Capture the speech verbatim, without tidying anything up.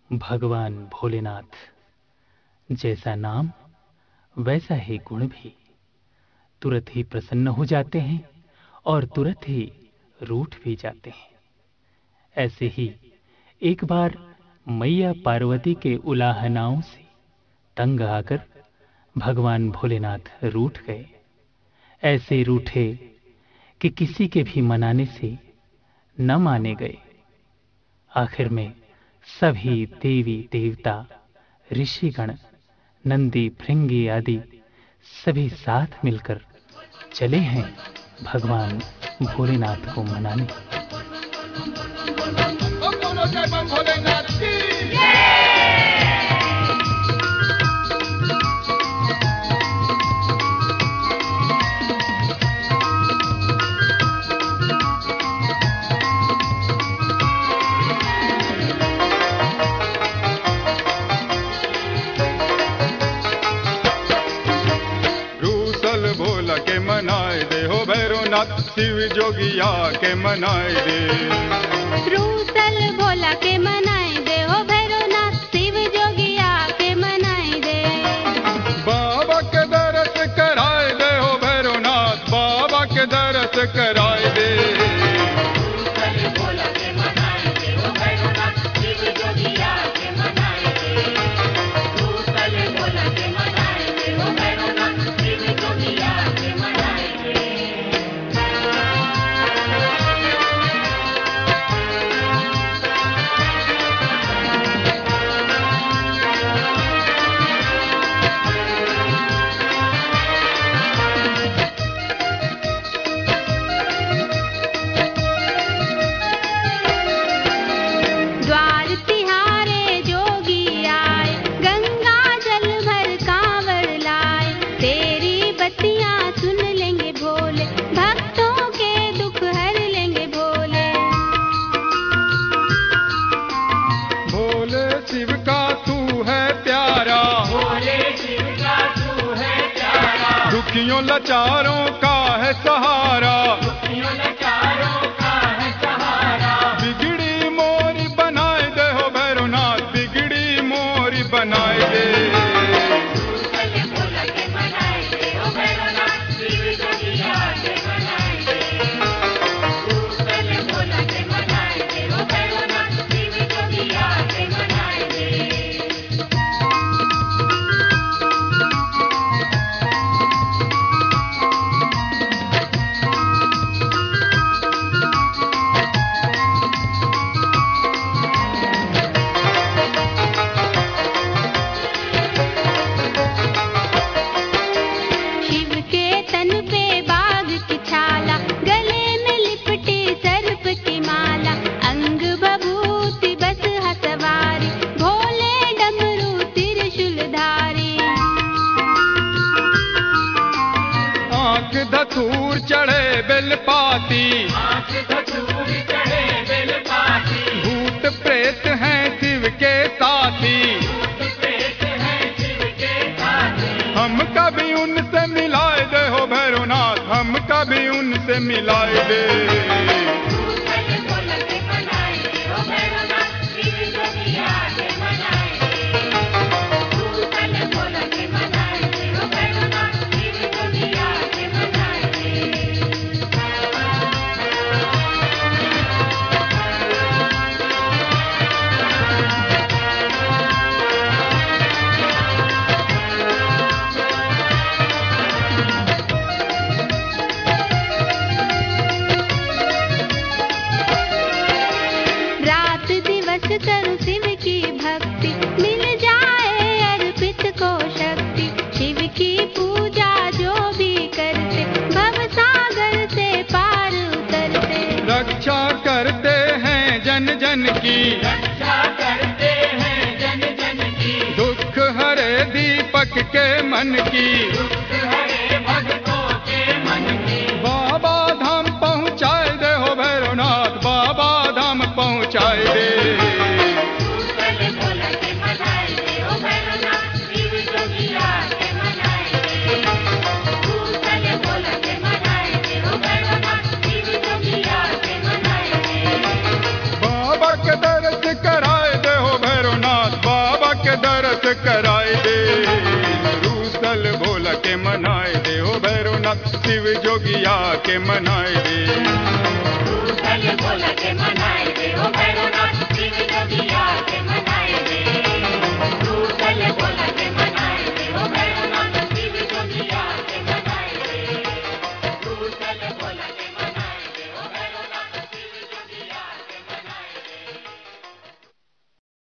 भगवान भोलेनाथ, जैसा नाम वैसा ही गुण भी। तुरंत ही प्रसन्न हो जाते हैं और तुरंत ही रूठ भी जाते हैं। ऐसे ही एक बार मैया पार्वती के उलाहनाओं से तंग आकर भगवान भोलेनाथ रूठ गए। ऐसे रूठे कि किसी के भी मनाने से न माने गए। आखिर में सभी देवी देवता, ऋषिगण, नंदी भृंगी आदि सभी साथ मिलकर चले हैं भगवान भोलेनाथ को मनाने। के मनाए दे हो भैरवनाथ, शिव जोगिया के मनाए दे। रूसल भोला के मनाए दे हो भैरवनाथ, शिव जोगिया के मनाए दे। बाबा के दरस कराए दे हो भैरवनाथ, बाबा के दरस कराए दे। दुखियों लाचारों का है सहारा, दुखियों लाचारों का है सहारा। बिगड़ी मोरी बनाए दे हो भैरवनाथ, बिगड़ी मोरी बनाए दे। धतूर चढ़े बेलपाती, भूत प्रेत हैं शिव के साथी। हम कभी उनसे मिलाए दे हो भैरवनाथ, हम कभी उनसे मिलाए दे। करूं शिव की भक्ति, मिल जाए अर्पित को शक्ति। शिव की पूजा जो भी करते, भव सागर से पार उतरते। रक्षा करते हैं जन जन की, रक्षा करते हैं जन जन की। दुख हरे दीपक के मन की, दुख हरे भक्तों के मन की। बाबा धाम पहुँचाए दे हो भैरवनाथ, बाबा धाम पहुँचाए दे। बाबा के दर्श कराए दे हो भैरवनाथ, के दरस कराए दे, रूसल भोला के मनाए दे, हो भैरवनाथ शिव जोगिया के मनाए दे। रूसल भोला के मनाए